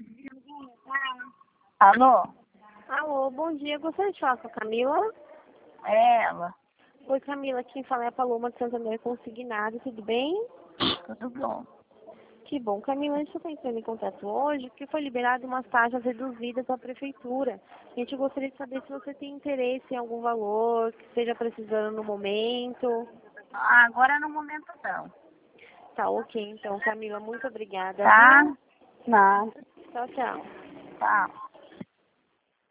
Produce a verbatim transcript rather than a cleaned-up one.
Alô? Alô, bom dia. Gostaria de falar com a Camila? É ela. Oi, Camila. Quem fala é a Paloma de Santander Consignado. Tudo bem? Tudo bom. Que bom. Camila, a gente está entrando em contato hoje porque foi liberado umas taxas reduzidas da prefeitura. A gente gostaria de saber se você tem interesse em algum valor, que esteja precisando no momento. Agora no momento não. Tá, ok. Então, Camila, muito obrigada. Tá? Viu? Nada. Tchau, tchau. Tá.